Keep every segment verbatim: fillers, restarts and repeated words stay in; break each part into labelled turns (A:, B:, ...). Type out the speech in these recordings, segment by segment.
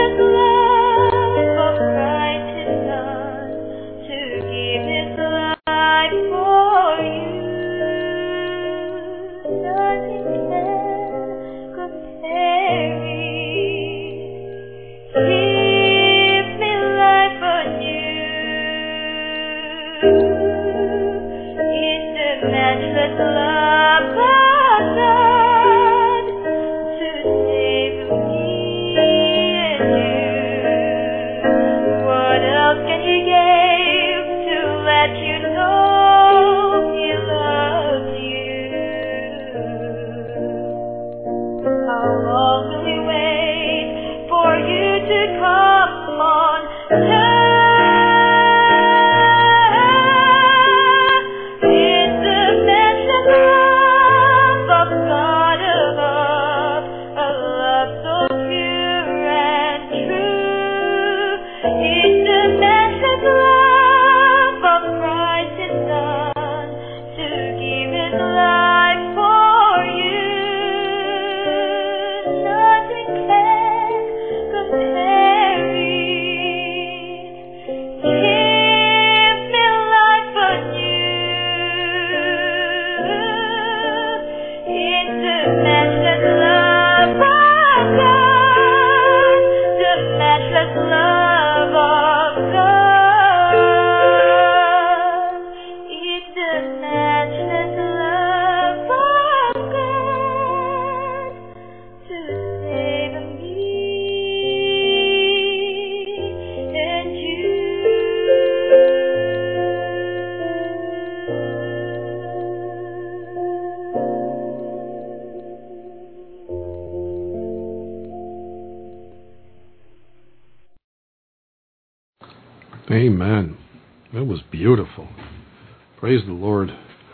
A: Amen. That was beautiful. Praise the Lord.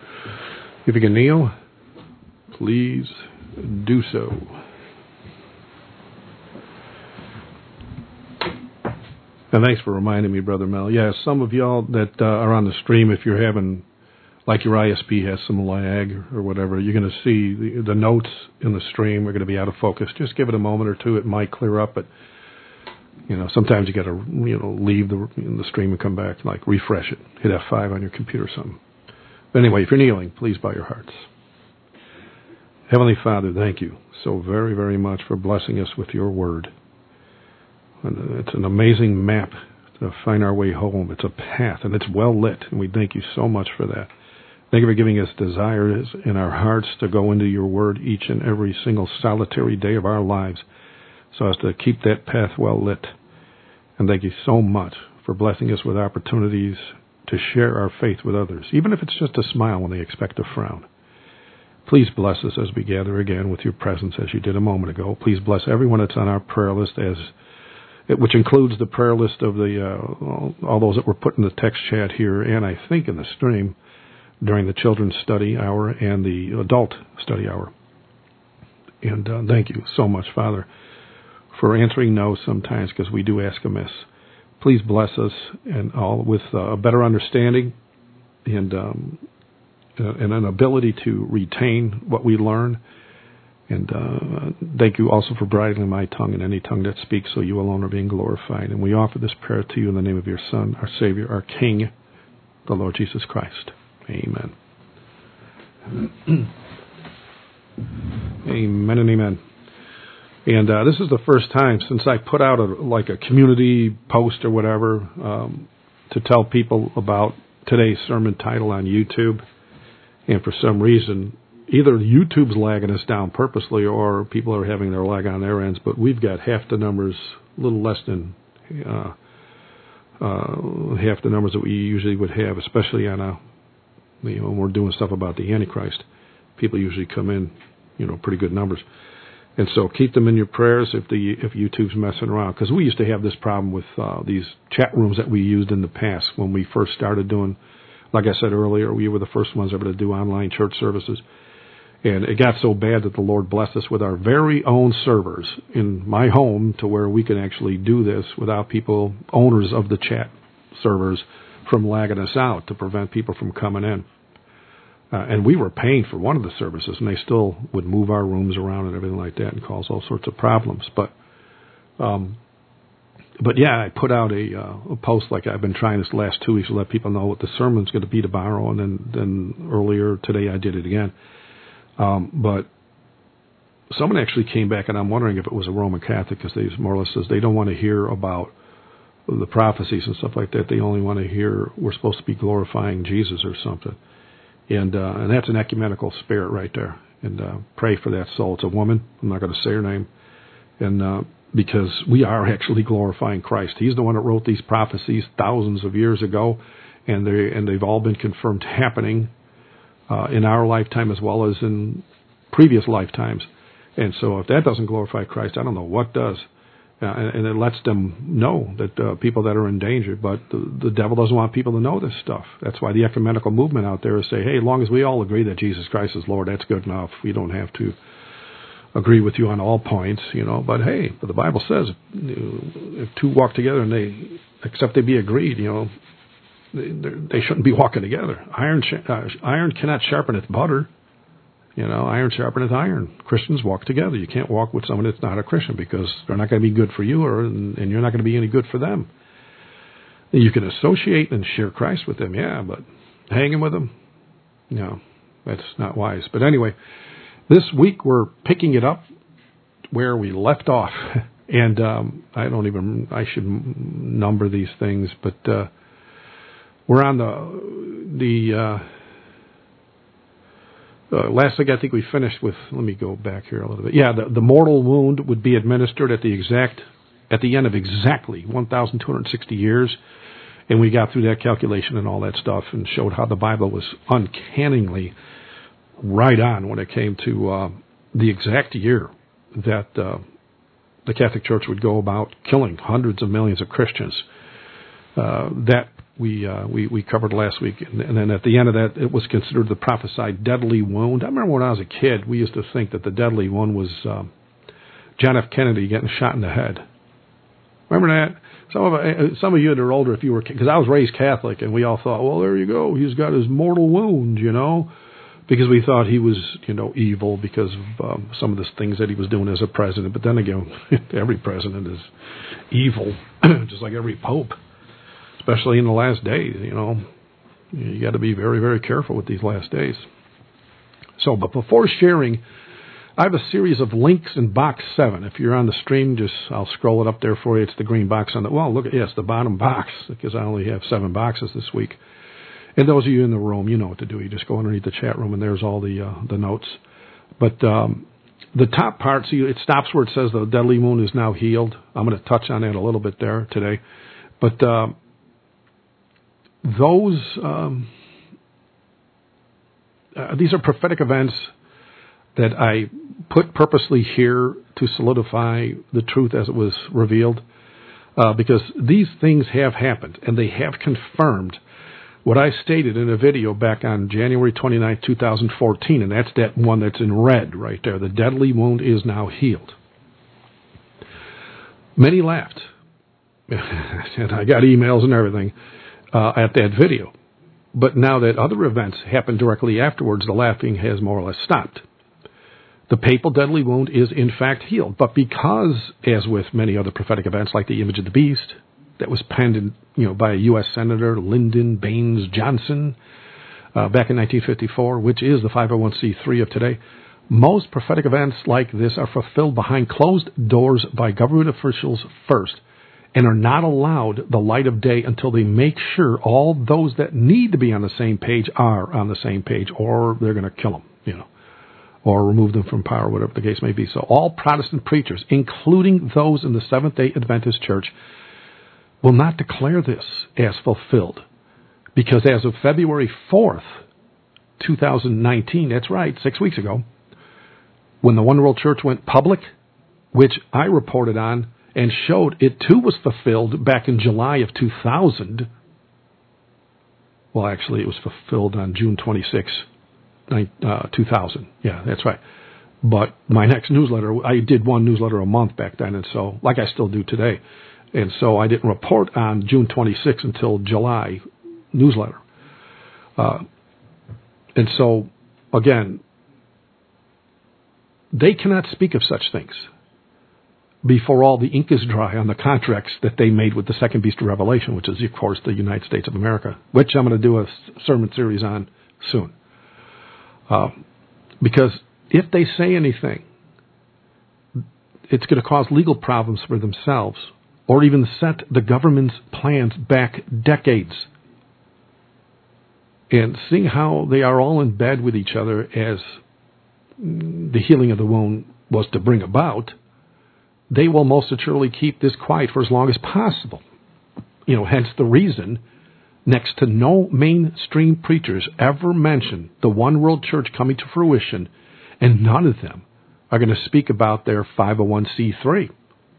A: If you can kneel, please do so. And thanks for reminding me, Brother Mel. Yeah, some of y'all that uh, are on the stream, if you're having, like your I S P has some lag or whatever, you're going to see the, the notes in the stream are going to be out of focus. Just give it a moment or two. It might clear up, but you know, sometimes you got to, you know, leave the the stream and come back, like refresh it, hit F five on your computer or something. But anyway, if you're kneeling, please bow your hearts. Heavenly Father, thank you so very, very much for blessing us with your word. And it's an amazing map to find our way home. It's a path, and it's well lit, and we thank you so much for that. Thank you for giving us desires in our hearts to go into your word each and every single solitary day of our lives so as to keep that path well lit. And thank you so much for blessing us with opportunities to share our faith with others, even if it's just a smile when they expect a frown. Please bless us as we gather again with your presence as you did a moment ago. Please bless everyone that's on our prayer list, as which includes the prayer list of the uh, all, all those that were put in the text chat here, and I think in the stream during the children's study hour and the adult study hour. And uh, thank you so much, Father, for answering no sometimes, because we do ask amiss. Please bless us and all with uh, a better understanding and um, and an ability to retain what we learn. And uh, thank you also for bridling my tongue and any tongue that speaks, so you alone are being glorified. And we offer this prayer to you in the name of your Son, our Savior, our King, the Lord Jesus Christ. Amen. Amen and amen. And uh, this is the first time since I put out a, like a community post or whatever um, to tell people about today's sermon title on YouTube. And for some reason, either YouTube's lagging us down purposely or people are having their lag on their ends, but we've got half the numbers, a little less than uh, uh, half the numbers that we usually would have, especially on a, you know, when we're doing stuff about the Antichrist. People usually come in, you know, pretty good numbers. And so keep them in your prayers if the if YouTube's messing around, because we used to have this problem with uh, these chat rooms that we used in the past when we first started doing, like I said earlier, we were the first ones ever to do online church services. And it got so bad that the Lord blessed us with our very own servers in my home to where we can actually do this without people, owners of the chat servers, from lagging us out to prevent people from coming in. Uh, and we were paying for one of the services, and they still would move our rooms around and everything like that and cause all sorts of problems. But um, but yeah, I put out a, uh, a post like I've been trying this last two weeks to let people know what the sermon's going to be tomorrow, and then, then earlier today I did it again. Um, but someone actually came back, and I'm wondering if it was a Roman Catholic, because they more or less says they don't want to hear about the prophecies and stuff like that. They only want to hear we're supposed to be glorifying Jesus or something. And uh, and that's an ecumenical spirit right there. And uh, pray for that soul. It's a woman. I'm not going to say her name. And uh, because we are actually glorifying Christ. He's the one that wrote these prophecies thousands of years ago, and they and they've all been confirmed happening uh, in our lifetime as well as in previous lifetimes. And so if that doesn't glorify Christ, I don't know what does. Uh, and, and it lets them know that uh, people that are in danger. But the, the devil doesn't want people to know this stuff. That's why the ecumenical movement out there is say, hey, as long as we all agree that Jesus Christ is Lord, that's good enough. We don't have to agree with you on all points, you know. But hey, but the Bible says if two walk together and they, except they be agreed, you know, they, they shouldn't be walking together. Iron uh, iron cannot sharpen its butter. You know, iron sharpeneth iron. Christians walk together. You can't walk with someone that's not a Christian because they're not going to be good for you, or and you're not going to be any good for them. You can associate and share Christ with them, yeah, but hanging with them, no, that's not wise. But anyway, this week we're picking it up where we left off, and um, I don't even, I should number these things, but uh, we're on the the. Uh, Uh, last thing I think we finished with, let me go back here a little bit. Yeah, the, the mortal wound would be administered at the exact, at the end of exactly one thousand two hundred sixty years. And we got through that calculation and all that stuff and showed how the Bible was uncannily right on when it came to uh, the exact year that uh, the Catholic Church would go about killing hundreds of millions of Christians. Uh, that We, uh, we we covered last week, and, and then at the end of that, it was considered the prophesied deadly wound. I remember when I was a kid, we used to think that the deadly one was um, John F. Kennedy getting shot in the head. Remember that? Some of uh, some of you that are older, if you were, because I was raised Catholic, and we all thought, well, there you go, he's got his mortal wound, you know, because we thought he was, you know, evil because of um, some of the things that he was doing as a president. But then again, every president is evil, just like every pope. Especially in the last days, you know, you got to be very, very careful with these last days. So, but before sharing, I have a series of links in box seven. If you're on the stream, just I'll scroll it up there for you. It's the green box on the, well, look at, yes, the bottom box, because I only have seven boxes this week. And those of you in the room, you know what to do. You just go underneath the chat room, and there's all the uh, the notes. But um, the top part, see, it stops where it says the deadly wound is now healed. I'm going to touch on that a little bit there today. But uh, Those, um, uh, these are prophetic events that I put purposely here to solidify the truth as it was revealed, uh, because these things have happened, and they have confirmed what I stated in a video back on January twenty-ninth, twenty fourteen, and that's that one that's in red right there. The deadly wound is now healed. Many laughed, and I got emails and everything. Uh, at that video. But now that other events happened directly afterwards, the laughing has more or less stopped. The papal deadly wound is in fact healed. But because, as with many other prophetic events like the image of the beast that was penned in, you know, by a U S Senator, Lyndon Baines Johnson, uh, back in nineteen fifty-four, which is the five oh one c three of today, most prophetic events like this are fulfilled behind closed doors by government officials first, and are not allowed the light of day until they make sure all those that need to be on the same page are on the same page, or they're going to kill them, you know, or remove them from power, whatever the case may be. So all Protestant preachers, including those in the Seventh-day Adventist Church, will not declare this as fulfilled, because as of February fourth, twenty nineteen, that's right, six weeks ago, when the One World Church went public, which I reported on, and showed it too was fulfilled back in July of two thousand. Well, actually, it was fulfilled on June twenty-sixth, two thousand. Yeah, that's right. But my next newsletter, I did one newsletter a month back then, and so, like I still do today. And so I didn't report on June twenty-sixth until July newsletter. Uh, and so, again, they cannot speak of such things. before all the ink is dry on the contracts that they made with the second beast of Revelation, which is, of course, the United States of America, which I'm going to do a sermon series on soon. Uh, because if they say anything, it's going to cause legal problems for themselves, or even set the government's plans back decades. And seeing how they are all in bed with each other as the healing of the wound was to bring about, they will most assuredly keep this quiet for as long as possible. You know, hence the reason next to no mainstream preachers ever mention the one world church coming to fruition, and none of them are going to speak about their five oh one c three.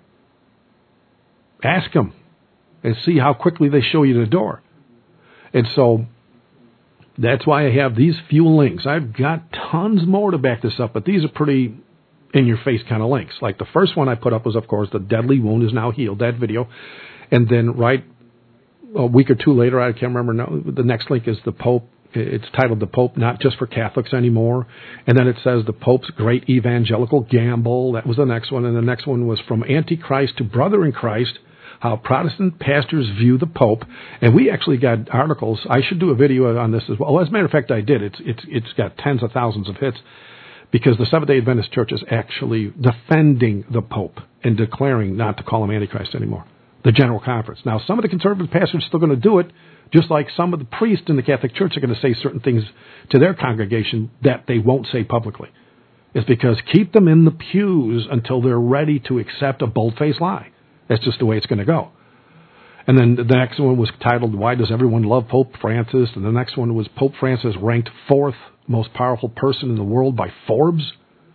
A: Ask them and see how quickly they show you the door. And so that's why I have these few links. I've got tons more to back this up, but these are pretty in-your-face kind of links. Like the first one I put up was, of course, the deadly wound is now healed, that video. And then right a week or two later, I can't remember, no, the next link is the Pope. It's titled The Pope, Not Just for Catholics Anymore. And then it says the Pope's Great Evangelical Gamble. That was the next one. And the next one was From Antichrist to Brother in Christ, How Protestant Pastors View the Pope. And we actually got articles. I should do a video on this as well. As a matter of fact, I did. It's it's It's got tens of thousands of hits because the Seventh-day Adventist Church is actually defending the Pope and declaring not to call him Antichrist anymore. The General Conference. Now, some of the conservative pastors are still going to do it, just like some of the priests in the Catholic Church are going to say certain things to their congregation that they won't say publicly. It's because keep them in the pews until they're ready to accept a bold-faced lie. That's just the way it's going to go. And then the next one was titled, Why Does Everyone Love Pope Francis? And the next one was Pope Francis ranked fourth most powerful person in the world by Forbes.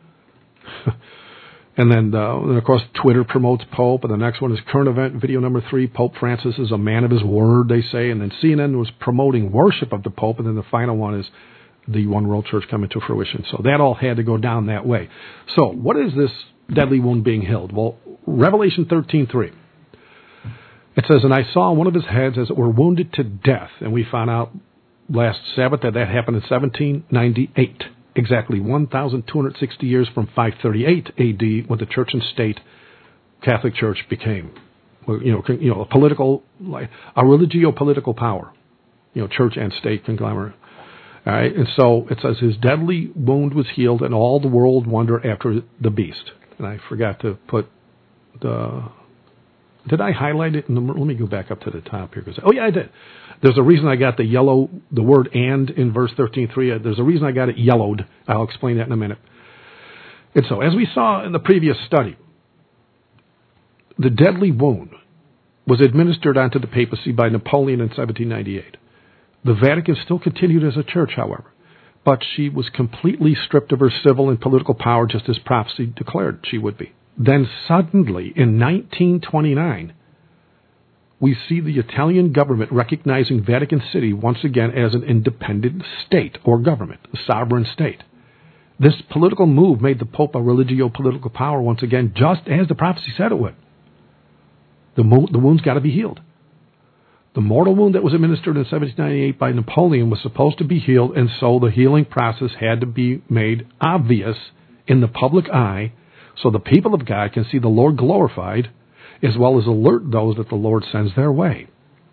A: And then, uh, and of course, Twitter promotes Pope. And the next one is current event video number three. Pope Francis is a man of his word, they say. And then C N N was promoting worship of the Pope. And then the final one is the One World Church coming to fruition. So that all had to go down that way. So what is this deadly wound being healed? Well, Revelation thirteen three. It says, And I saw one of his heads as it were wounded to death. And we found out last Sabbath that that happened in seventeen ninety-eight. Exactly one thousand two hundred sixty years from five thirty-eight A D, when the church and state Catholic Church became, you know, you know, a political, like a religio-political power, you know, church and state conglomerate. All right, and so it says his deadly wound was healed, and all the world wonder after the beast. And I forgot to put the. Did I highlight it? Let me go back up to the top here. Because, oh, yeah, I did. There's a reason I got the yellow, the word and in verse thirteen three. There's a reason I got it yellowed. I'll explain that in a minute. And so, as we saw in the previous study, the deadly wound was administered onto the papacy by Napoleon in seventeen ninety-eight. The Vatican still continued as a church, however, but she was completely stripped of her civil and political power, just as prophecy declared she would be. Then suddenly, in nineteen twenty-nine, we see the Italian government recognizing Vatican City once again as an independent state or government, a sovereign state. This political move made the Pope a religio-political power once again, just as the prophecy said it would. The, mo- the wound's got to be healed. The mortal wound that was administered in seventeen ninety-eight by Napoleon was supposed to be healed, and so the healing process had to be made obvious in the public eye, so the people of God can see the Lord glorified, as well as alert those that the Lord sends their way.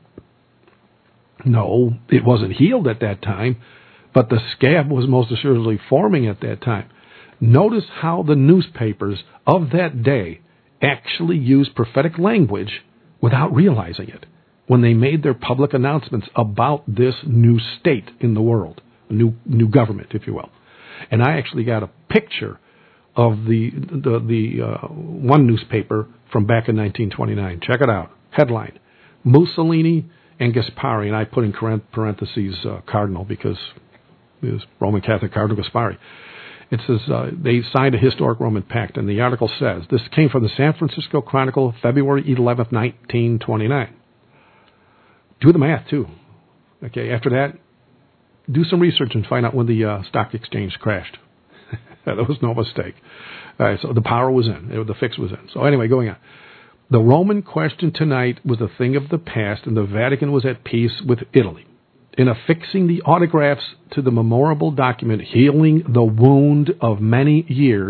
A: No, it wasn't healed at that time, but the scab was most assuredly forming at that time. Notice how the newspapers of that day actually used prophetic language without realizing it when they made their public announcements about this new state in the world, a new, new government, if you will. And I actually got a picture of the the, the uh, one newspaper from back in nineteen twenty-nine. Check it out. Headline, Mussolini and Gaspari, and I put in parentheses uh, Cardinal because it was Roman Catholic Cardinal Gaspari. It says uh, they signed a historic Roman pact, and the article says, this came from the San Francisco Chronicle, February eleventh, nineteen twenty-nine. Do the math, too. Okay, after that, do some research and find out when the uh, stock exchange crashed. There was no mistake. All right, so the power was in. The fix was in. So anyway, going on. The Roman question tonight was a thing of the past, and the Vatican was at peace with Italy. In affixing the autographs to the memorable document healing the wound of many years,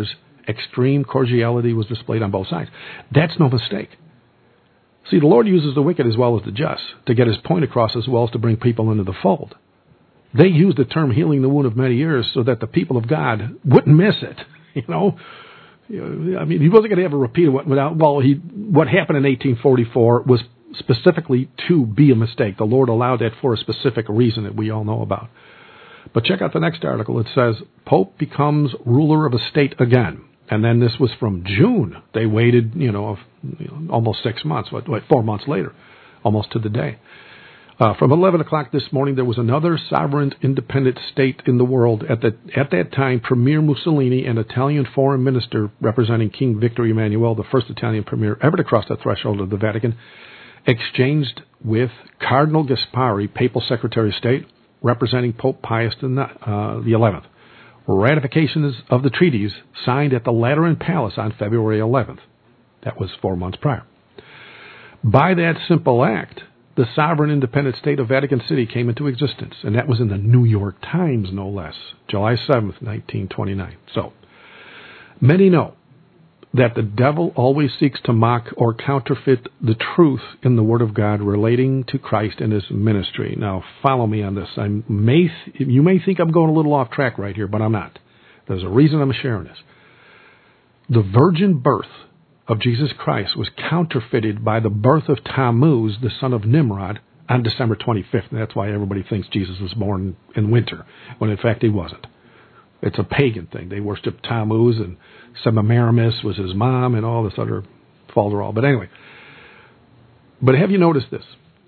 A: Extreme cordiality was displayed on both sides. That's no mistake. See, the Lord uses the wicked as well as the just to get his point across as well as to bring people into the fold. They used the term healing the wound of many years so that the people of God wouldn't miss it. You know, I mean, he wasn't going to ever repeat it without, well, he, what happened in eighteen forty-four was specifically to be a mistake. The Lord allowed that for a specific reason that we all know about. But check out the next article. It says, Pope becomes ruler of a state again. And then this was from June. They waited, you know, almost six months, what, what four months later, almost to the day. Uh, from eleven o'clock this morning, there was another sovereign independent state in the world. At, the, at that time, Premier Mussolini, an Italian foreign minister representing King Victor Emmanuel, the first Italian premier ever to cross the threshold of the Vatican, exchanged with Cardinal Gaspari, Papal Secretary of State, representing Pope Pius the eleventh. Ratifications of the treaties signed at the Lateran Palace on February eleventh. That was four months prior. By that simple act, the sovereign independent state of Vatican City came into existence, and that was in the New York Times, no less, July seventh, nineteen twenty-nine. So, many know that the devil always seeks to mock or counterfeit the truth in the Word of God relating to Christ and his ministry. Now, follow me on this. I may, you may think I'm going a little off track right here, but I'm not. There's a reason I'm sharing this. The virgin birth of Jesus Christ was counterfeited by the birth of Tammuz, the son of Nimrod, on December twenty-fifth. And that's why everybody thinks Jesus was born in winter, when in fact he wasn't. It's a pagan thing. They worship Tammuz, and Semiramis was his mom, and all this other falderall. But anyway, but have you noticed this?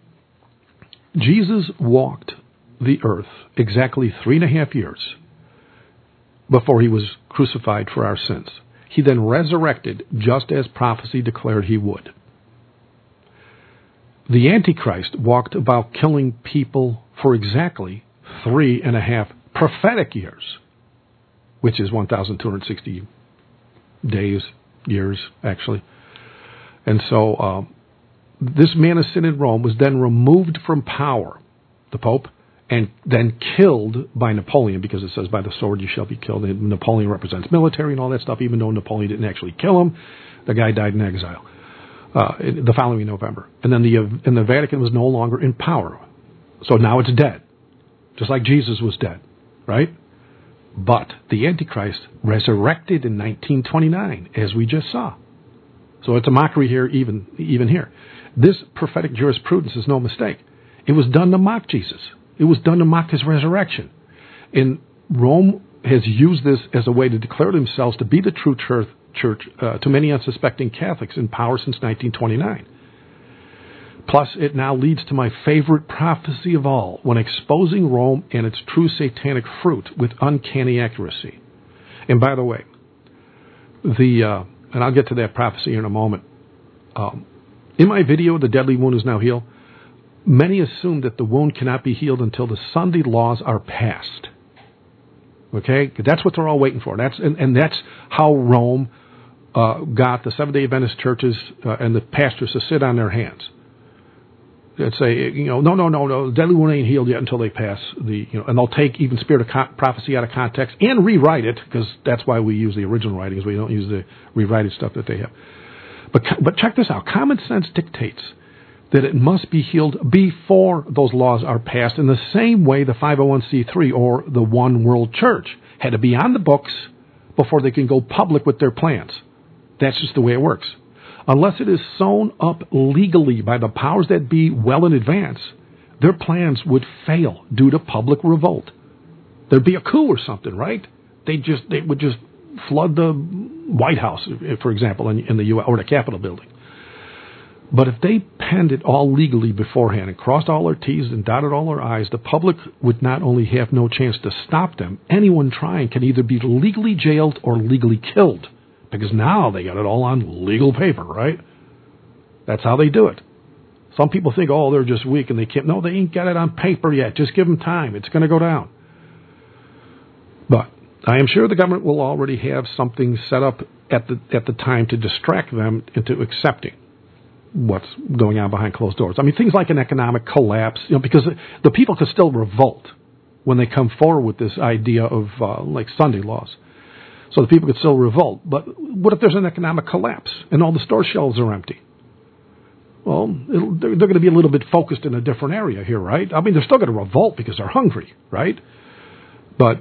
A: Jesus walked the earth exactly three and a half years before he was crucified for our sins. He then resurrected just as prophecy declared he would. The Antichrist walked about killing people for exactly three and a half prophetic years, which is one thousand two hundred sixty days, years, actually. And so um, this man of sin in Rome was then removed from power, the Pope, and then killed by Napoleon, because it says, by the sword you shall be killed. And Napoleon represents military and all that stuff, even though Napoleon didn't actually kill him. The guy died in exile uh, the following November. And then the, and the Vatican was no longer in power. So now it's dead, just like Jesus was dead, right? But the Antichrist resurrected in nineteen twenty-nine, as we just saw. So it's a mockery here, even even here. This prophetic jurisprudence is no mistake. It was done to mock Jesus. It was done to mock his resurrection. And Rome has used this as a way to declare themselves to be the true church, church uh, to many unsuspecting Catholics in power since nineteen twenty-nine. Plus, it now leads to my favorite prophecy of all, when exposing Rome and its true satanic fruit with uncanny accuracy. And by the way, the uh, and I'll get to that prophecy in a moment. Um, in my video, The Deadly Wound Is Now Healed, many assume that the wound cannot be healed until the Sunday laws are passed. Okay? That's what they're all waiting for. That's and, and that's how Rome uh, got the Seventh-day Adventist churches uh, and the pastors to sit on their hands. That say, you know, no, no, no, no, the deadly wound ain't healed yet until they pass the, you know, and they'll take even spirit of co- prophecy out of context and rewrite it, because that's why we use the original writings. We don't use the rewrited stuff that they have. But but check this out. Common sense dictates that it must be healed before those laws are passed, in the same way the five oh one c three or the One World Church had to be on the books before they can go public with their plans. That's just the way it works. Unless it is sewn up legally by the powers that be well in advance, their plans would fail due to public revolt. There'd be a coup or something, right? They just they would just flood the White House, for example, in, in the U S, or the Capitol building. But if they penned it all legally beforehand and crossed all their T's and dotted all their I's, the public would not only have no chance to stop them, anyone trying can either be legally jailed or legally killed. Because now they got it all on legal paper, right? That's how they do it. Some people think, oh, they're just weak and they can't. No, they ain't got it on paper yet. Just give them time. It's going to go down. But I am sure the government will already have something set up at the at the time to distract them into accepting what's going on behind closed doors. I mean, things like an economic collapse, you know, because the people can still revolt when they come forward with this idea of uh, like Sunday laws. so the people could still revolt. But what if there's an economic collapse and all the store shelves are empty? Well, it'll, they're, they're going to be a little bit focused in a different area here, right? I mean, they're still going to revolt because they're hungry, right? But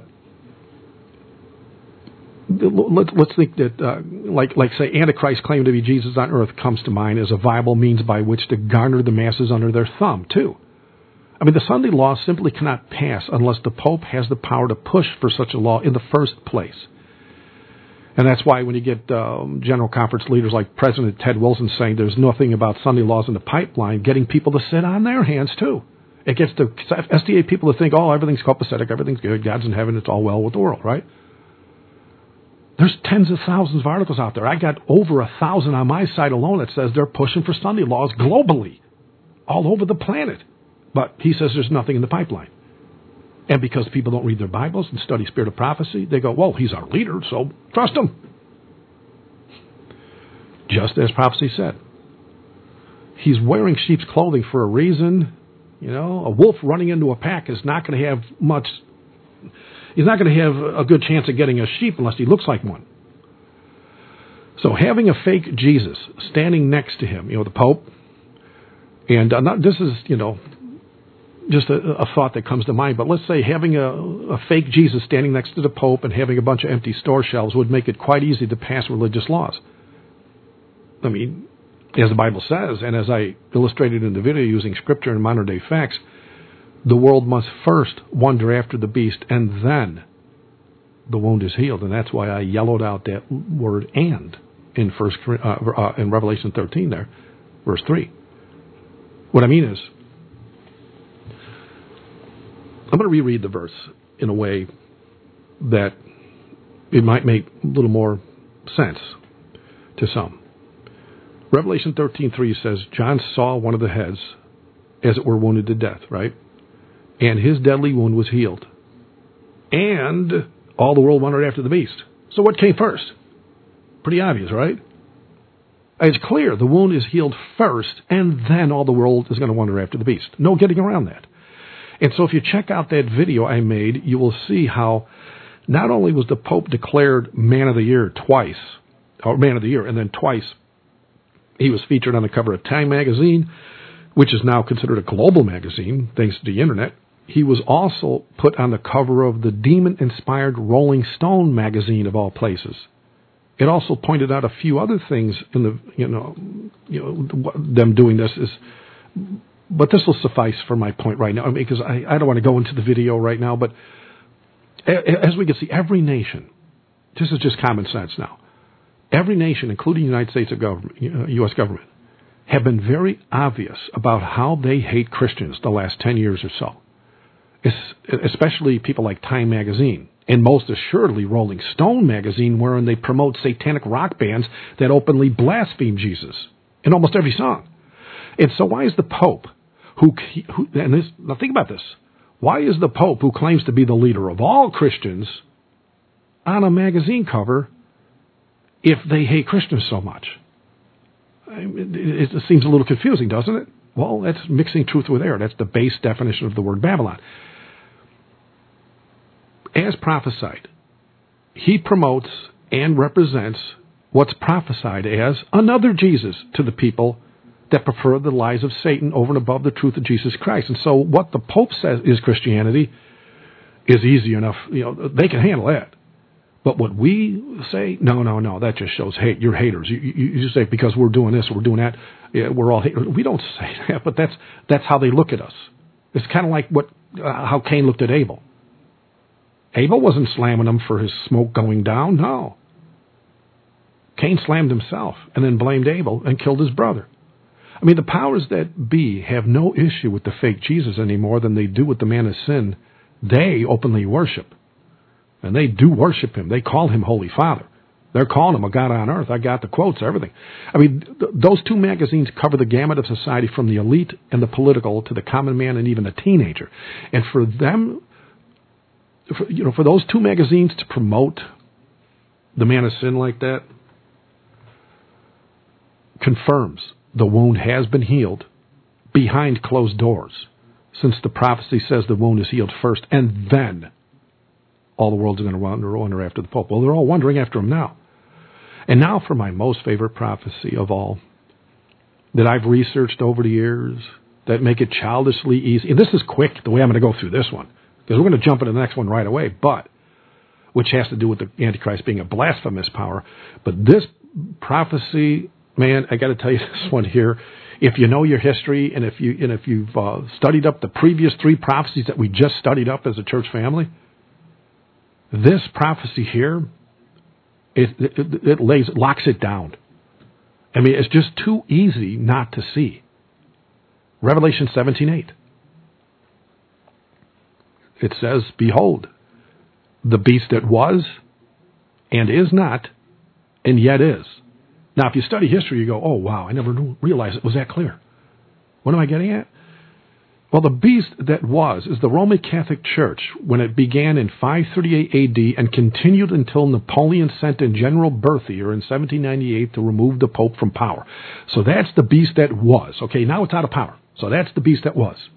A: let's, let's think that, uh, like, like say, Antichrist claiming to be Jesus on earth comes to mind as a viable means by which to garner the masses under their thumb, too. I mean, the Sunday law simply cannot pass unless the Pope has the power to push for such a law in the first place. And that's why when you get um, General Conference leaders like President Ted Wilson saying there's nothing about Sunday laws in the pipeline, getting people to sit on their hands, too. It gets the S D A people to think, oh, everything's copacetic, everything's good, God's in heaven, it's all well with the world, right? There's tens of thousands of articles out there. I got over a thousand on my site alone that says they're pushing for Sunday laws globally, all over the planet. But he says there's nothing in the pipeline. And because people don't read their Bibles and study Spirit of Prophecy, they go, well, he's our leader, so trust him. Just as prophecy said. He's wearing sheep's clothing for a reason. You know, a wolf running into a pack is not going to have much, he's not going to have a good chance of getting a sheep unless he looks like one. So having a fake Jesus standing next to him, you know, the Pope, and uh, not, this is, you know, just a, a thought that comes to mind, but let's say having a, a fake Jesus standing next to the Pope and having a bunch of empty store shelves would make it quite easy to pass religious laws. I mean, as the Bible says, and as I illustrated in the video using scripture and modern day facts, the world must first wonder after the beast, and then the wound is healed. And that's why I yellowed out that word "and" in first uh, uh, in Revelation thirteen there, verse three. What I mean is, I'm going to reread the verse in a way that it might make a little more sense to some. Revelation thirteen three says, John saw one of the heads, as it were, wounded to death, right? And his deadly wound was healed. And all the world wondered after the beast. So what came first? Pretty obvious, right? It's clear the wound is healed first, and then all the world is going to wonder after the beast. No getting around that. And so if you check out that video I made, you will see how not only was the Pope declared Man of the Year twice, or Man of the Year, and then twice he was featured on the cover of Time magazine, which is now considered a global magazine, thanks to the internet. He was also put on the cover of the demon-inspired Rolling Stone magazine, of all places. It also pointed out a few other things in the, you know, you know, them doing this is, but this will suffice for my point right now, I mean, because I, I don't want to go into the video right now, but as we can see, every nation, this is just common sense now, every nation, including the United States of government, U S government, have been very obvious about how they hate Christians the last ten years or so, especially people like Time magazine. And most assuredly Rolling Stone magazine, wherein they promote satanic rock bands that openly blaspheme Jesus in almost every song. And so why is the Pope, who, who and this, now think about this, why is the Pope, who claims to be the leader of all Christians, on a magazine cover if they hate Christians so much? I mean, it, it seems a little confusing, doesn't it? Well, that's mixing truth with error. That's the base definition of the word Babylon. As prophesied, he promotes and represents what's prophesied as another Jesus to the people that prefer the lies of Satan over and above the truth of Jesus Christ. And so what the Pope says is Christianity is easy enough. You know, they can handle that. But what we say, no, no, no, that just shows hate. You're haters. You, you, you say because we're doing this or we're doing that, yeah, we're all haters. We don't say that, but that's that's how they look at us. It's kind of like what uh, how Cain looked at Abel. Abel wasn't slamming him for his smoke going down, no. Cain slammed himself and then blamed Abel and killed his brother. I mean, the powers that be have no issue with the fake Jesus any more than they do with the man of sin they openly worship. And they do worship him. They call him Holy Father. They're calling him a God on earth. I got the quotes, everything. I mean, th- those two magazines cover the gamut of society from the elite and the political to the common man and even the teenager. And for them, for, you know, for those two magazines to promote the man of sin like that confirms the wound has been healed behind closed doors, since the prophecy says the wound is healed first, and then all the world's going to wander, wander after the Pope. Well, they're all wandering after him now. And now for my most favorite prophecy of all that I've researched over the years that make it childishly easy. And this is quick, the way I'm going to go through this one, because we're going to jump into the next one right away, but which has to do with the Antichrist being a blasphemous power. But this prophecy, man, I got to tell you this one here. If you know your history and if you and if you've uh, studied up the previous three prophecies that we just studied up as a church family, this prophecy here, it, it, it lays locks it down. I mean, it's just too easy not to see. Revelation seventeen eight. It says, "Behold, the beast that was and is not and yet is." Now, if you study history, you go, oh, wow, I never knew, realized it was that clear. What am I getting at? Well, the beast that was is the Roman Catholic Church when it began in five thirty-eight A D and continued until Napoleon sent in General Berthier in seventeen ninety-eight to remove the Pope from power. So that's the beast that was. Okay, now it's out of power. So that's the beast that was.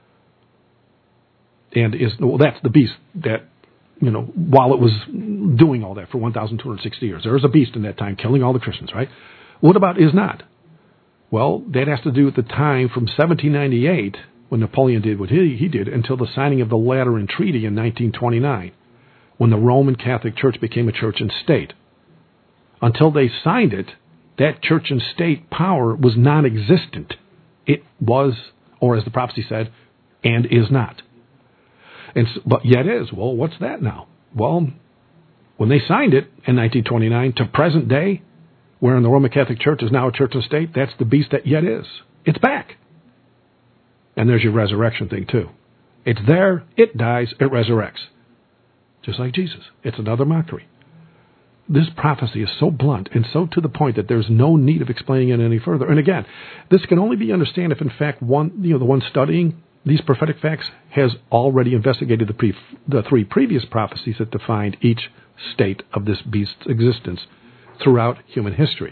A: And is well, that's the beast that, you know, while it was doing all that for one thousand two hundred sixty years. There was a beast in that time killing all the Christians, right? What about is not? Well, that has to do with the time from seventeen ninety-eight, when Napoleon did what he, he did, until the signing of the Lateran Treaty in nineteen twenty-nine, when the Roman Catholic Church became a church and state. Until they signed it, that church and state power was non-existent. It was, or as the prophecy said, and is not. And so, but yet is. Well, what's that now? Well, when they signed it in nineteen twenty-nine to present day, wherein the Roman Catholic Church is now a church and state, that's the beast that yet is. It's back. And there's your resurrection thing too. It's there, it dies, it resurrects. Just like Jesus. It's another mockery. This prophecy is so blunt and so to the point that there's no need of explaining it any further. And again, this can only be understood if in fact one, you know, the one studying these prophetic facts has already investigated the, pre- the three previous prophecies that defined each state of this beast's existence throughout human history.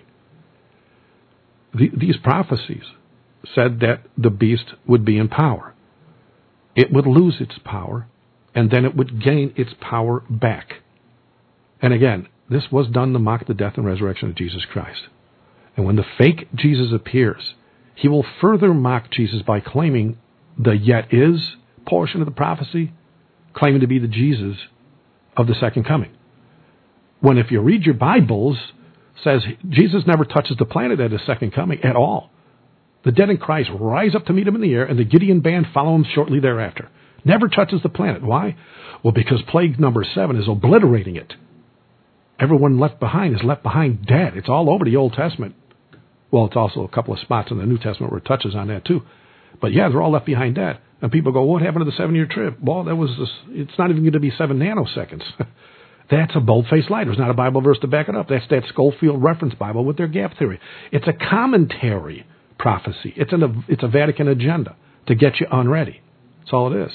A: The, these prophecies said that the beast would be in power. It would lose its power, and then it would gain its power back. And again, this was done to mock the death and resurrection of Jesus Christ. And when the fake Jesus appears, he will further mock Jesus by claiming the yet is portion of the prophecy, claiming to be the Jesus of the second coming. When if you read your Bibles, says Jesus never touches the planet at his second coming at all. The dead in Christ rise up to meet him in the air, and the Gideon band follow him shortly thereafter. Never touches the planet. Why? Well, because plague number seven is obliterating it. Everyone left behind is left behind dead. It's all over the Old Testament. Well, it's also a couple of spots in the New Testament where it touches on that too. But yeah, they're all left behind dead. And people go, what happened to the seven-year trib? Well, that was this, it's not even going to be seven nanoseconds. That's a bold-faced lie. There's not a Bible verse to back it up. That's that Schofield Reference Bible with their gap theory. It's a commentary prophecy. It's, an, it's a Vatican agenda to get you unready. That's all it is.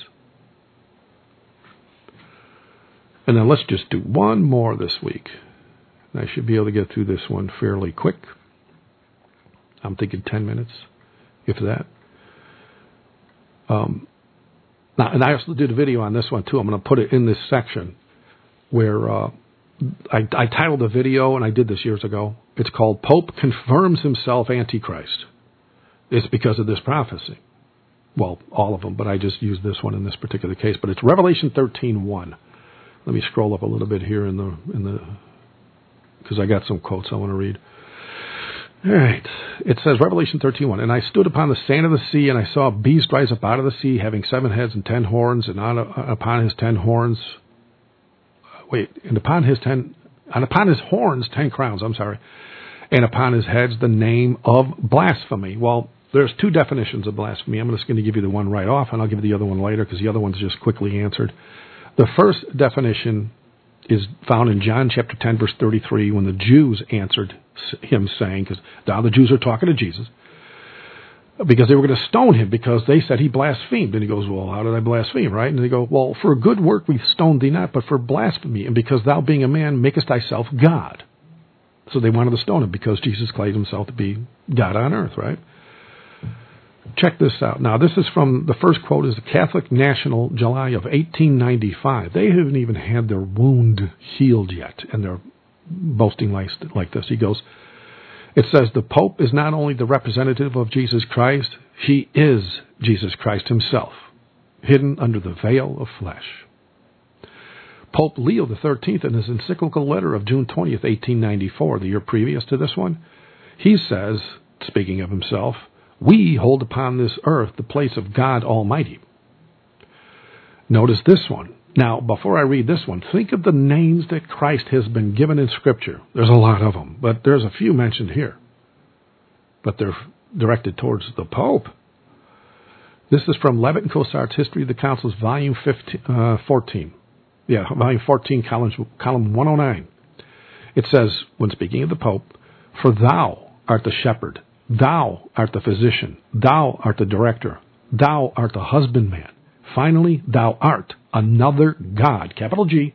A: And then let's just do one more this week. I should be able to get through this one fairly quick. I'm thinking ten minutes, if that. Um, now, and I also did a video on this one too. I'm going to put it in this section where uh, I, I titled the video, and I did this years ago. It's called Pope Confirms Himself Antichrist. It's because of this prophecy. Well, all of them, but I just used this one in this particular case. But it's Revelation thirteen one. Let me scroll up a little bit here in the in the because I got some quotes I want to read. All right. It says, Revelation thirteen one, and I stood upon the sand of the sea, and I saw a beast rise up out of the sea, having seven heads and ten horns, and on, upon his ten horns, wait, and upon his ten, and upon his horns, ten crowns, I'm sorry, and upon his heads the name of blasphemy. Well, there's two definitions of blasphemy. I'm just going to give you the one right off, and I'll give you the other one later, because the other one's just quickly answered. The first definition is found in John chapter ten, verse thirty-three, when the Jews answered him, saying, because now the Jews are talking to Jesus, because they were going to stone him because they said he blasphemed. And he goes, well, how did I blaspheme, right? And they go, well, for a good work we stoned thee not, but for blasphemy, and because thou being a man makest thyself God. So they wanted to stone him because Jesus claimed himself to be God on earth, right? check this out. Now, this is from, the first quote is the Catholic National, July of eighteen ninety-five. They haven't even had their wound healed yet, and they're boasting like, like this. He goes, it says, the Pope is not only the representative of Jesus Christ, he is Jesus Christ himself, hidden under the veil of flesh. Pope Leo the thirteenth, in his encyclical letter of June twentieth, eighteen ninety-four, the year previous to this one, he says, speaking of himself, we hold upon this earth the place of God Almighty. Notice this one. Now, before I read this one, think of the names that Christ has been given in Scripture. There's a lot of them, but there's a few mentioned here. But they're directed towards the Pope. This is from Levitt and Cosart's History of the Councils, Volume fifteen, uh, fourteen. Yeah, Volume fourteen, column, column one oh nine. It says, when speaking of the Pope, for thou art the shepherd, thou art the physician, thou art the director, thou art the husbandman. Finally, thou art another God, capital G,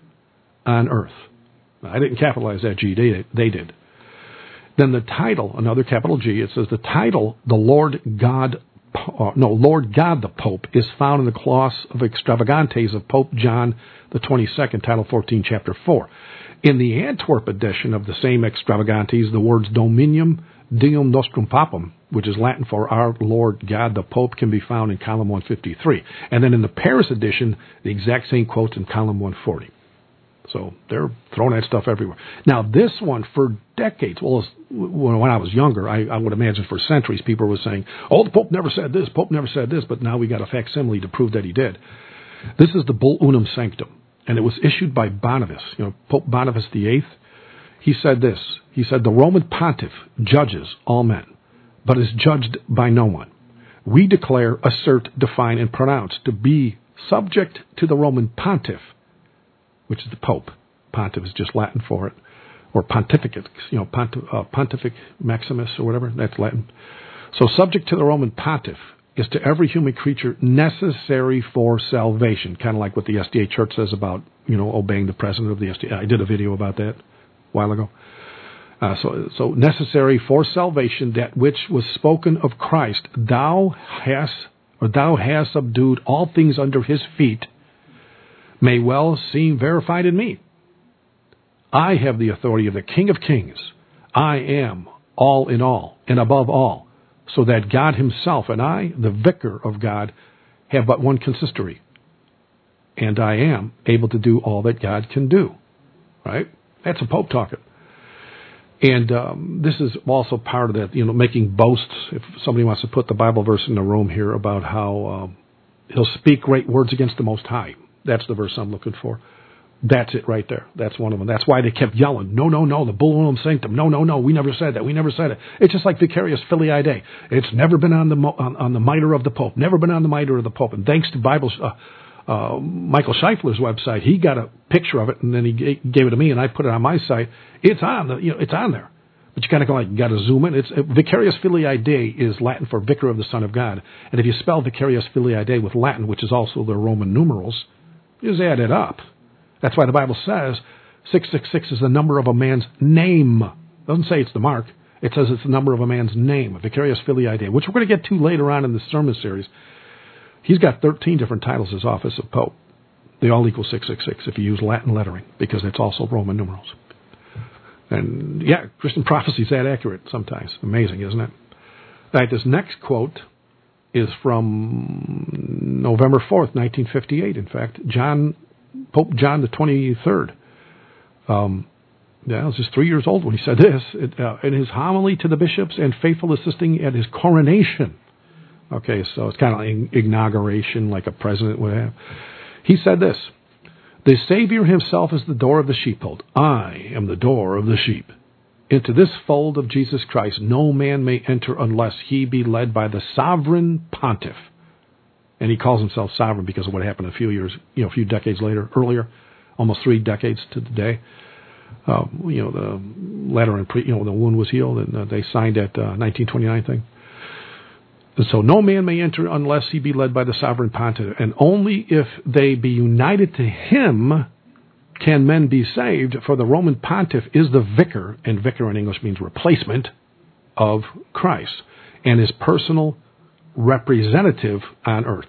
A: on earth. I didn't capitalize that G, they, they did. Then the title, another capital G, it says the title, the Lord God, uh, no, Lord God the Pope, is found in the Clause of Extravagantes of Pope John the twenty-second, Title fourteen, Chapter four. In the Antwerp edition of the same Extravagantes, the words Dominium Deum Nostrum Papam, which is Latin for Our Lord God the Pope, can be found in column one fifty-three. And then in the Paris edition, the exact same quotes in column one forty. So they're throwing that stuff everywhere. Now, this one, for decades, well, when I was younger, I, I would imagine for centuries, people were saying, oh, the Pope never said this, Pope never said this, but now we got a facsimile to prove that he did. This is the Bull Unum Sanctum, and it was issued by Boniface, you know, Pope Boniface the eighth. He said this, he said, the Roman Pontiff judges all men, but is judged by no one. We declare, assert, define, and pronounce to be subject to the Roman Pontiff, which is the Pope. Pontiff is just Latin for it, or pontificate, you know, pontif, uh, pontific maximus or whatever, that's Latin. So subject to the Roman Pontiff is to every human creature necessary for salvation, kind of like what the S D A Church says about, you know, obeying the president of the S D A. I did a video about that a while ago. Uh, so, so necessary for salvation, that which was spoken of Christ, thou hast, or thou hast subdued all things under his feet, may well seem verified in me. I have the authority of the King of Kings. I am all in all and above all, so that God himself and I, the vicar of God, have but one consistory. And I am able to do all that God can do. Right? That's a Pope talking. And um, this is also part of that, you know, making boasts. If somebody wants to put the Bible verse in the room here about how um, he'll speak great words against the Most High. That's the verse I'm looking for. That's it right there. That's one of them. That's why they kept yelling, no, no, no, the Bull Unum Sanctum. No, no, no, we never said that. We never said it. It's just like Vicarious Filii Dei. It's never been on the on, on the mitre of the Pope. Never been on the mitre of the Pope. And thanks to Bible, uh, uh, Michael Scheifler's website, he got a picture of it, and then he gave it to me, and I put it on my site. It's on the, you know, it's on there. But you kind of go like, you got to zoom in. It's uh, Vicarious Filii Dei is Latin for Vicar of the Son of God. And if you spell Vicarious Filii Dei with Latin, which is also the Roman numerals, you just add it up. That's why the Bible says six six six is the number of a man's name. It doesn't say it's the mark. It says it's the number of a man's name, Vicarious Filii Dei, which we're going to get to later on in the sermon series. He's got thirteen different titles as office of Pope. They all equal six six six if you use Latin lettering, because it's also Roman numerals. And yeah, Christian prophecy is that accurate sometimes. Amazing, isn't it? All right, this next quote is from November fourth, nineteen fifty-eight, in fact. John, Pope John the twenty-third. Um, yeah, I was just three years old when he said this. It, uh, in his homily to the bishops and faithful assisting at his coronation. Okay, so it's kind of like inauguration, like a president would have. He said this, the Savior himself is the door of the sheepfold. I am the door of the sheep. Into this fold of Jesus Christ no man may enter unless he be led by the sovereign pontiff. And he calls himself sovereign because of what happened a few years, you know, a few decades later, earlier, almost three decades to the day. Uh, you know, the Lateran, you know, the wound was healed, and uh, they signed that uh, nineteen twenty-nine thing. And so no man may enter unless he be led by the sovereign pontiff, and only if they be united to him can men be saved, for the Roman pontiff is the vicar, and vicar in English means replacement, of Christ, and his personal representative on earth.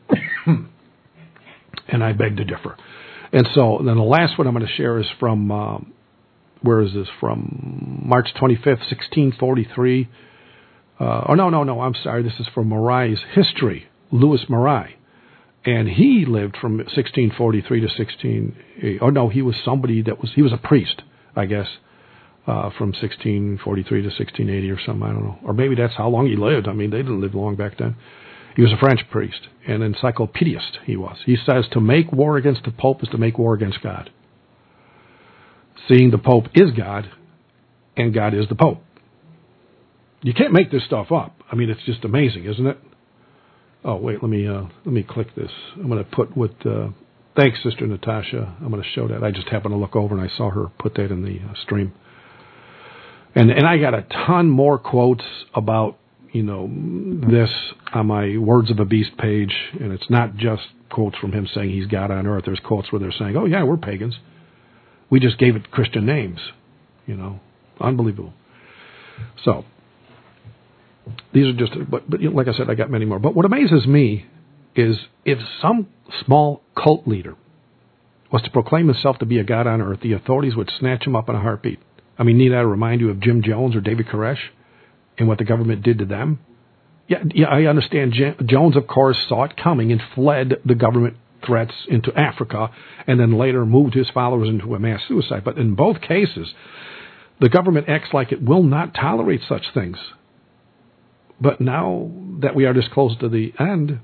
A: And I beg to differ. And so then the last one I'm going to share is from, um, where is this? From March twenty-fifth, sixteen forty-three. Uh, oh, no, no, no, I'm sorry. This is from Marai's History, Louis Marai. And he lived from sixteen forty-three to sixteen eighty. Oh, no, he was somebody that was, he was a priest, I guess, uh, from sixteen forty-three to sixteen eighty or something, I don't know. Or maybe that's how long he lived. I mean, they didn't live long back then. He was a French priest, an encyclopedist he was. He says to make war against the Pope is to make war against God. Seeing the Pope is God, and God is the Pope. You can't make this stuff up. I mean, it's just amazing, isn't it? Oh, wait, let me uh, let me click this. I'm going to put what... Uh, thanks, Sister Natasha. I'm going to show that. I just happened to look over, and I saw her put that in the uh, stream. And and I got a ton more quotes about, you know, this on my Words of a Beast page, and it's not just quotes from him saying he's God on earth. There's quotes where they're saying, oh, yeah, we're pagans. We just gave it Christian names, you know. Unbelievable. So, these are just, but, but like I said, I got many more. But what amazes me is if some small cult leader was to proclaim himself to be a God on earth, the authorities would snatch him up in a heartbeat. I mean, need I remind you of Jim Jones or David Koresh and what the government did to them? Yeah, yeah, I understand. J- Jones, of course, saw it coming and fled the government threats into Africa, and then later moved his followers into a mass suicide. But in both cases, the government acts like it will not tolerate such things. But now that we are this close to the end,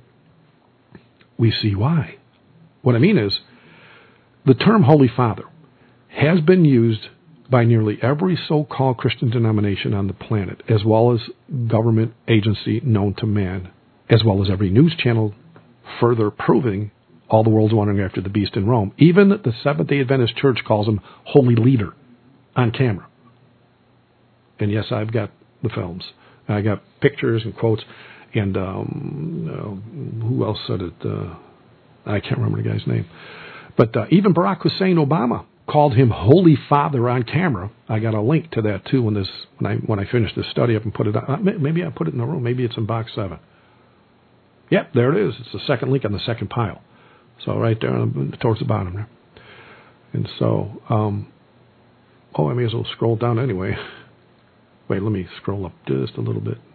A: we see why. What I mean is, the term Holy Father has been used by nearly every so-called Christian denomination on the planet, as well as government agency known to man, as well as every news channel, further proving all the world's wandering after the beast in Rome. Even the Seventh-day Adventist Church calls him Holy Leader on camera. And yes, I've got the films. I got pictures and quotes. And um, uh, who else said it? Uh, I can't remember the guy's name. But uh, even Barack Hussein Obama called him Holy Father on camera. I got a link to that too when this when I when I finish this study up and put it on. Maybe I put it in the room. Maybe it's in box seven. Yep, there it is. It's the second link on the second pile. So right there towards the bottom there. And so, um, oh, I may as well scroll down anyway. Wait, let me scroll up just a little bit.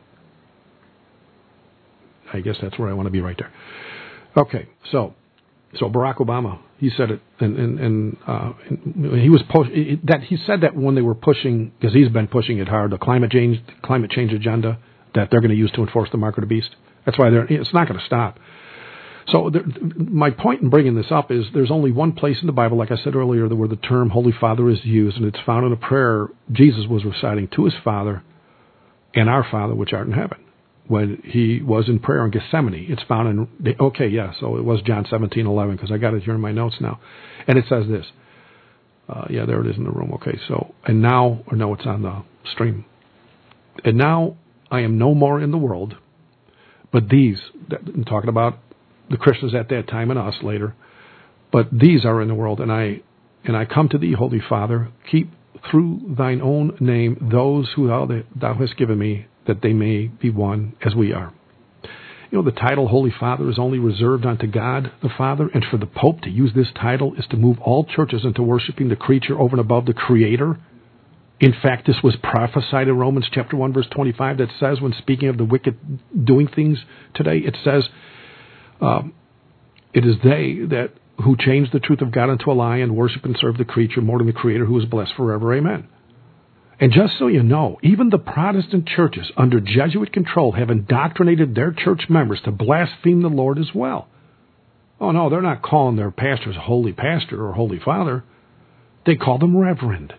A: I guess that's where I want to be, right there. Okay, so so Barack Obama, he said it, and and, and, uh, and he was push, that he said that when they were pushing, because he's been pushing it hard, the climate change climate change agenda that they're going to use to enforce the mark of the beast. That's why they're it's not going to stop. So there, my point in bringing this up is there's only one place in the Bible, like I said earlier, where the term Holy Father is used, and it's found in a prayer Jesus was reciting to his Father and our Father which art in heaven when he was in prayer in Gethsemane. It's found in, okay, yeah, so it was John seventeen eleven, because I got it here in my notes now. And it says this. Uh, yeah, there it is in the room. Okay, so, and now, or no, it's on the stream. And now I am no more in the world, but these, I'm talking about the Christians at that time and us later, but these are in the world, and I and I come to thee, Holy Father, keep through thine own name those who thou, thou hast given me, that they may be one as we are. You know, the title Holy Father is only reserved unto God the Father, and for the Pope to use this title is to move all churches into worshiping the creature over and above the Creator. In fact, this was prophesied in Romans chapter one, verse twenty-five, that says, when speaking of the wicked doing things today, it says, um, it is they that who change the truth of God into a lie and worship and serve the creature more than the Creator, who is blessed forever. Amen. And just so you know, even the Protestant churches under Jesuit control have indoctrinated their church members to blaspheme the Lord as well. Oh no, they're not calling their pastors Holy Pastor or Holy Father. They call them Reverend.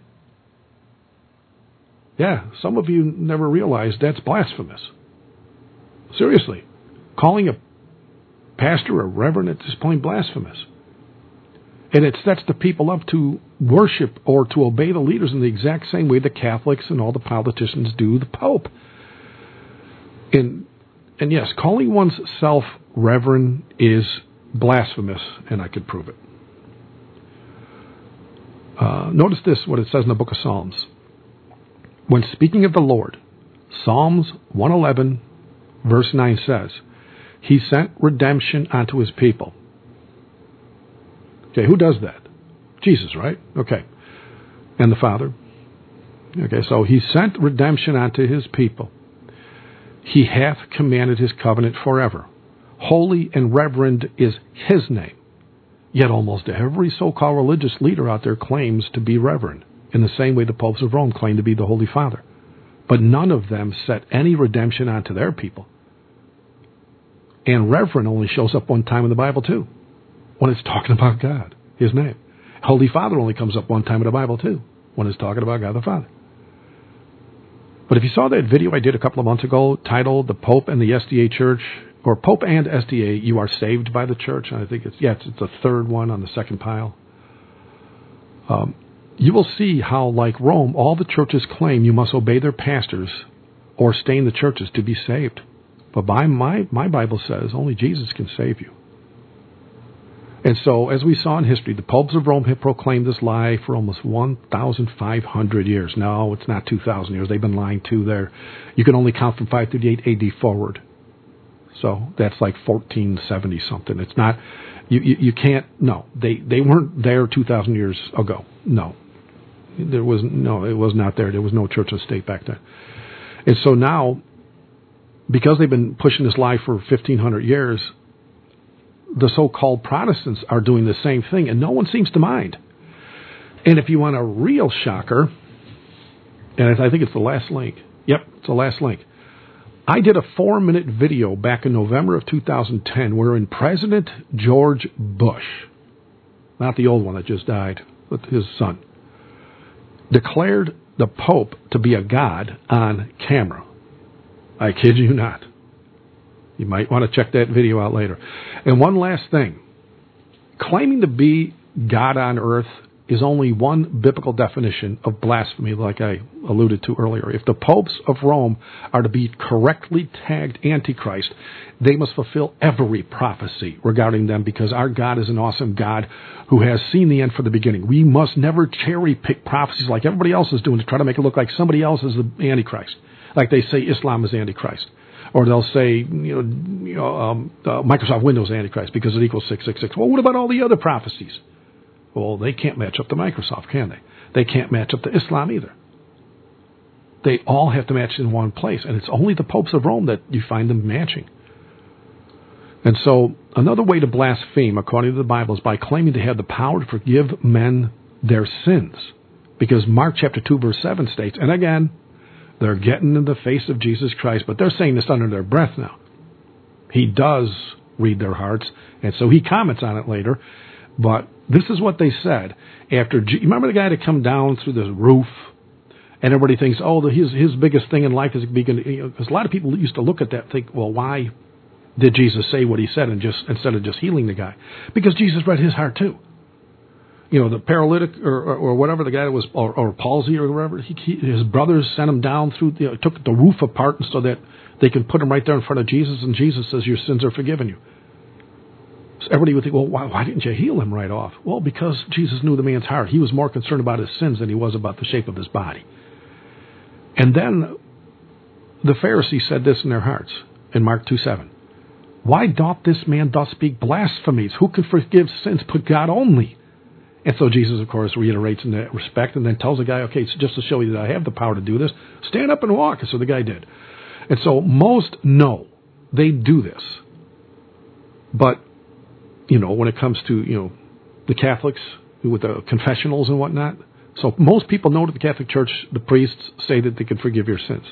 A: Yeah, some of you never realized that's blasphemous. Seriously, calling a pastor or reverend at this point blasphemous. And it sets the people up to worship or to obey the leaders in the exact same way the Catholics and all the politicians do the Pope. And, and yes, calling oneself reverend is blasphemous, and I could prove it. Uh, notice this, what it says in the book of Psalms. When speaking of the Lord, Psalms one eleven, verse nine says, He sent redemption unto His people. Okay, who does that? Jesus, right? Okay. And the Father. Okay, so He sent redemption unto His people. He hath commanded His covenant forever. Holy and reverend is His name. Yet almost every so-called religious leader out there claims to be reverend, in the same way the popes of Rome claim to be the Holy Father. But none of them set any redemption onto their people. And reverend only shows up one time in the Bible too, when it's talking about God, His name. Holy Father only comes up one time in the Bible too, when it's talking about God the Father. But if you saw that video I did a couple of months ago titled The Pope and the S D A Church, or Pope and S D A, You Are Saved by the Church, and I think it's, yeah, it's, it's the third one on the second pile. Um, you will see how, like Rome, all the churches claim you must obey their pastors or stay in the churches to be saved. But by my, my Bible says only Jesus can save you. And so, as we saw in history, the popes of Rome have proclaimed this lie for almost one thousand five hundred years. No, it's not two thousand years. They've been lying too there. You can only count from five thirty-eight A D forward. So that's like fourteen seventy something. It's not, you, you, you can't, no, they, they weren't there two thousand years ago. No. There was, no, it was not there. There was no church and state back then. And so now, because they've been pushing this lie for fifteen hundred years, the so-called Protestants are doing the same thing, and no one seems to mind. And if you want a real shocker, and I think it's the last link. Yep, it's the last link. I did a four-minute video back in November of two thousand ten wherein President George Bush, not the old one that just died, but his son, declared the Pope to be a god on camera. I kid you not. You might want to check that video out later. And one last thing. Claiming to be God on earth is only one biblical definition of blasphemy, like I alluded to earlier. If the popes of Rome are to be correctly tagged Antichrist, they must fulfill every prophecy regarding them, because our God is an awesome God who has seen the end from the beginning. We must never cherry-pick prophecies like everybody else is doing to try to make it look like somebody else is the Antichrist. Like they say Islam is Antichrist. Or they'll say, you know, you know um, uh, Microsoft Windows Antichrist because it equals six six six. Well, what about all the other prophecies? Well, they can't match up to Microsoft, can they? They can't match up to Islam either. They all have to match in one place, and it's only the popes of Rome that you find them matching. And so another way to blaspheme, according to the Bible, is by claiming to have the power to forgive men their sins. Because Mark chapter two, verse seven states, and again, they're getting in the face of Jesus Christ, but they're saying this under their breath now. He does read their hearts, and so he comments on it later. But this is what they said after. You remember the guy that come down through the roof, and everybody thinks, oh, the, his his biggest thing in life is being. You know, because a lot of people used to look at that and think, well, why did Jesus say what he said and just instead of just healing the guy? Because Jesus read his heart too. You know, the paralytic or, or, or whatever, the guy that was, or, or palsy or whatever, he, he, his brothers sent him down through, you know, took the roof apart so that they could put him right there in front of Jesus, and Jesus says, your sins are forgiven you. So everybody would think, well, why, why didn't you heal him right off? Well, because Jesus knew the man's heart. He was more concerned about his sins than he was about the shape of his body. And then the Pharisees said this in their hearts in Mark two seven. Why doth this man thus speak blasphemies? Who can forgive sins but God only? And so Jesus, of course, reiterates in that respect and then tells the guy, okay, so just to show you that I have the power to do this, stand up and walk. And so the guy did. And so most know they do this. But, you know, when it comes to, you know, the Catholics with the confessionals and whatnot, so most people know that the Catholic Church, the priests say that they can forgive your sins.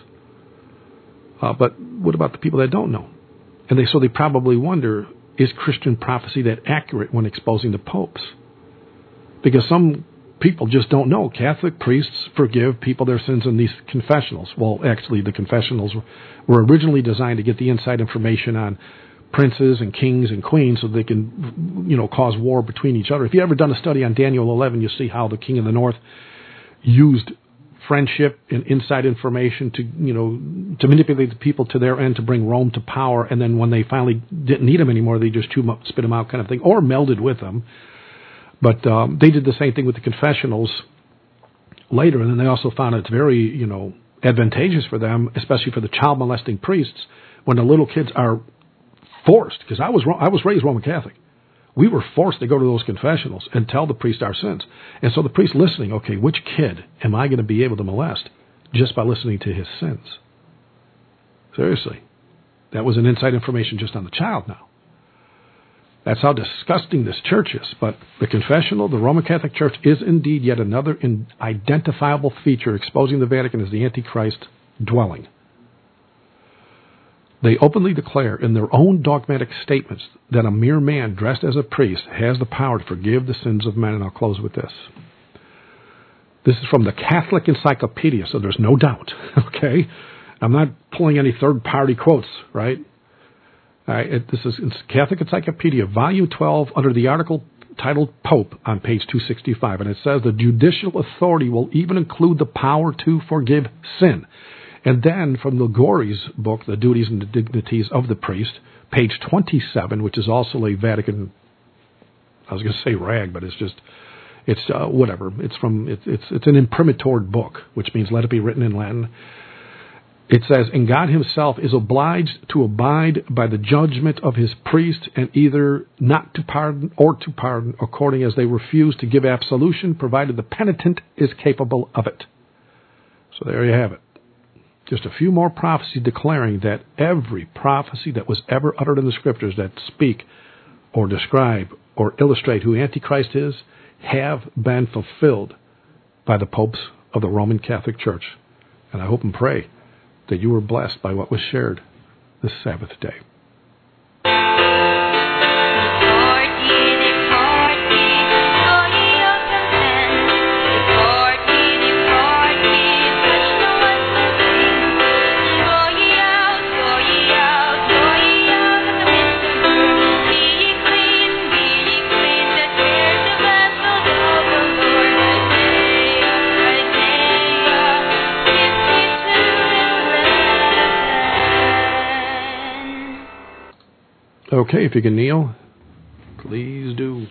A: Uh, but what about the people that don't know? And they so they probably wonder, is Christian prophecy that accurate when exposing the popes? Because some people just don't know. Catholic priests forgive people their sins in these confessionals. Well, actually, the confessionals were originally designed to get the inside information on princes and kings and queens so they can, you know, cause war between each other. If you've ever done a study on Daniel eleven, you see how the king of the north used friendship and inside information to, you know, to manipulate the people to their end to bring Rome to power. And then when they finally didn't need them anymore, they just chew them up, spit them out kind of thing, or melded with them. But um, they did the same thing with the confessionals later, and then they also found it's very, you know, advantageous for them, especially for the child molesting priests, when the little kids are forced, because I was I was raised Roman Catholic. We were forced to go to those confessionals and tell the priest our sins. And so the priest listening, okay, which kid am I going to be able to molest just by listening to his sins? Seriously. That was an inside information just on the child now. That's how disgusting this church is. But the confessional, the Roman Catholic Church, is indeed yet another identifiable feature exposing the Vatican as the Antichrist dwelling. They openly declare in their own dogmatic statements that a mere man dressed as a priest has the power to forgive the sins of men. And I'll close with this. This is from the Catholic Encyclopedia, so there's no doubt. Okay? I'm not pulling any third-party quotes, right? All right, it, this is Catholic Encyclopedia, Volume twelve, under the article titled Pope on page two sixty-five. And it says the judicial authority will even include the power to forgive sin. And then from Liguori's book, The Duties and the Dignities of the Priest, page twenty-seven, which is also a Vatican, I was going to say rag, but it's just, it's uh, whatever. It's from, it's, it's, it's an imprimatur book, which means let it be written in Latin. It says, and God himself is obliged to abide by the judgment of his priests and either not to pardon or to pardon according as they refuse to give absolution, provided the penitent is capable of it. So there you have it. Just a few more prophecies declaring that every prophecy that was ever uttered in the Scriptures that speak or describe or illustrate who Antichrist is have been fulfilled by the popes of the Roman Catholic Church. And I hope and pray that you were blessed by what was shared this Sabbath day. Okay, if you can kneel, please do.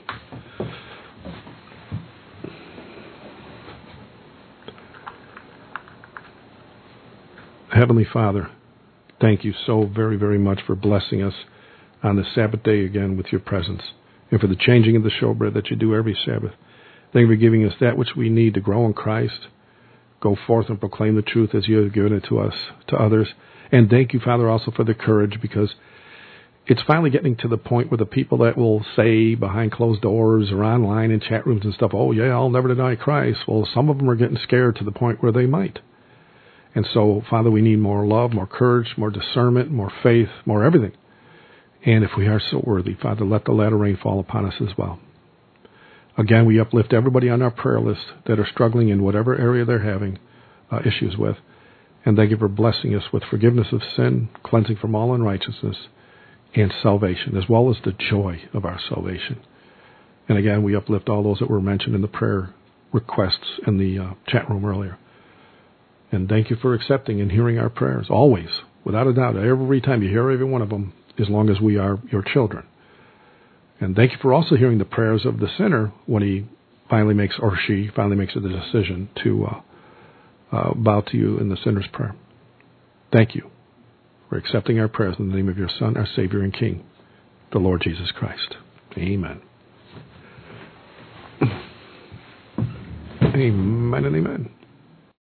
A: Heavenly Father, thank you so very, very much for blessing us on the Sabbath day again with your presence, and for the changing of the showbread that you do every Sabbath. Thank you for giving us that which we need to grow in Christ, go forth and proclaim the truth as you have given it to us, to others. And thank you, Father, also for the courage, because it's finally getting to the point where the people that will say behind closed doors or online in chat rooms and stuff, oh, yeah, I'll never deny Christ. Well, some of them are getting scared to the point where they might. And so, Father, we need more love, more courage, more discernment, more faith, more everything. And if we are so worthy, Father, let the latter rain fall upon us as well. Again, we uplift everybody on our prayer list that are struggling in whatever area they're having uh, issues with. And thank you for blessing us with forgiveness of sin, cleansing from all unrighteousness, and salvation, as well as the joy of our salvation. And again, we uplift all those that were mentioned in the prayer requests in the uh, chat room earlier. And thank you for accepting and hearing our prayers, always, without a doubt, every time you hear every one of them, as long as we are your children. And thank you for also hearing the prayers of the sinner when he finally makes, or she finally makes the decision to uh, uh, bow to you in the sinner's prayer. Thank you for accepting our prayers in the name of your Son, our Savior and King, the Lord Jesus Christ. Amen. Amen and amen.